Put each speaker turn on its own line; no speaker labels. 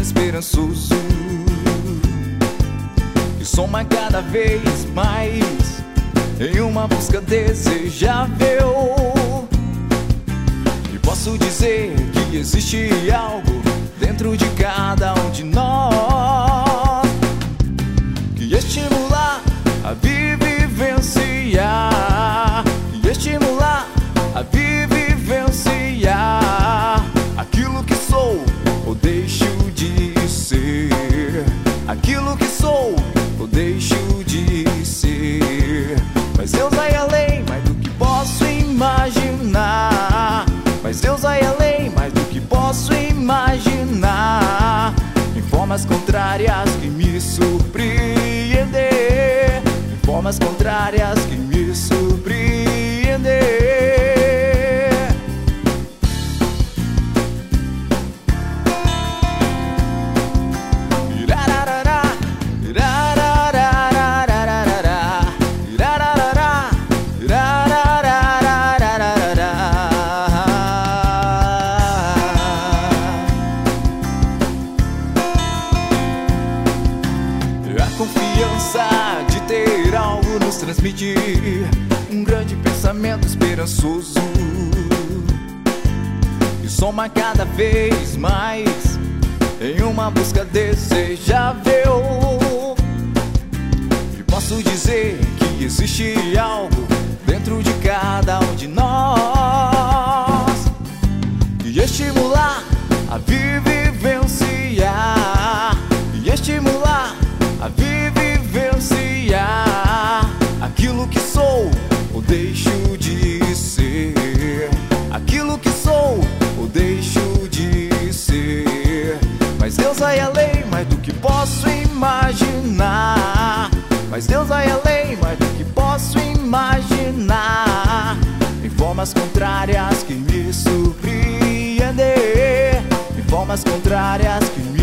esperançoso que soma cada vez mais em uma busca desejável. E posso dizer que existe algo dentro de cada um de nós que estimular a vivenciar, que estimular a vivenciar aquilo que sou ou deixo de ser, aquilo que sou ou deixo de ser. Mas Deus vai além, mais do que posso imaginar. Mas Deus vai além, mais do que posso imaginar. Em formas contrárias que me surpreender, em formas contrárias que me surpreender. Confiança de ter algo nos transmitir um grande pensamento esperançoso que soma cada vez mais em uma busca desejável. E posso dizer que existe algo dentro de cada um de nós que estimular a vivenciar, e estimular a vivenciar aquilo que sou ou deixo de ser, aquilo que sou ou deixo de ser. Mas Deus vai além, mais do que posso imaginar. Mas Deus vai além, mais do que posso imaginar. Em formas contrárias que me surpreender, em formas contrárias que me